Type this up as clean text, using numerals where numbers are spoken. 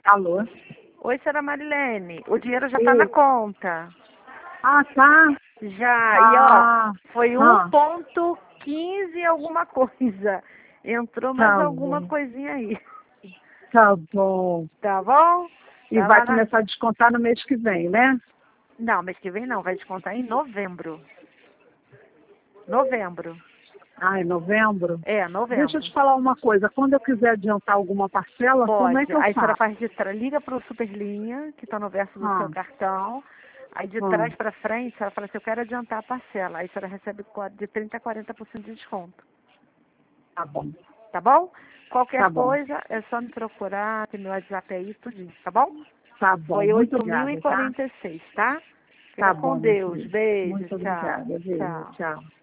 Alô? Oi, senhora Marilene. O dinheiro já tá Oi. na conta. Ah, tá. Já. E Ah, foi ah, 1,15 alguma coisa. Entrou mais tá alguma bom. coisinha aí. Tá bom. Tá bom? E Tá vai lá na... começar a descontar no mês que vem, né? Não, mês que vem não. Vai descontar em novembro. Novembro. Ah, é novembro? É, Deixa eu novembro. te falar uma coisa. Quando eu quiser adiantar alguma parcela, como é Pode. que eu Aí a senhora faço? faz de trás, liga para o Superlinha, que está no verso do seu Ah, cartão. Aí de ah, trás para frente, a senhora fala assim, eu quero adiantar a parcela. Aí a senhora recebe de 30% a 40% de desconto. tá bom. Tá bom? Qualquer Tá bom. coisa, é só me procurar, tem meu WhatsApp aí, tudinho, tá bom? Tá bom. Foi Muito oito mil e obrigada, tá? quarenta e seis, tá? Fica Tá com bom, minha Deus. filha. Beijo, Muito tchau, obrigada. Beijo. tchau. Tchau.